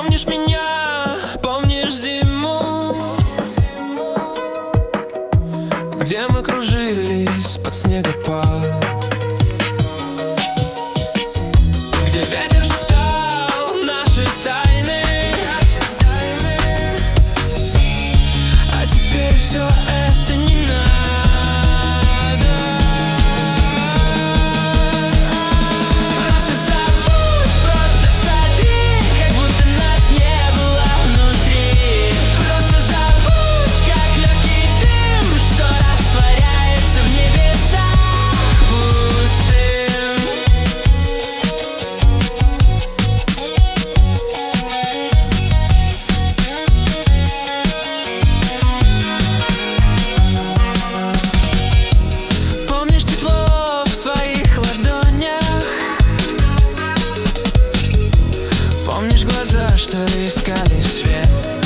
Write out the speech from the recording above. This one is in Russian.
Помнишь меня, помнишь зиму, где мы кружились под снегопад, где ветер шептал наши тайны, а теперь все это не надо. Просто забудь, просто сотри, как будто нас не было внутри. Просто забудь, как легкий дым, что растворяется в небесах пустым. Помнишь тепло в твоих ладонях? Помнишь глаза, что искали свет?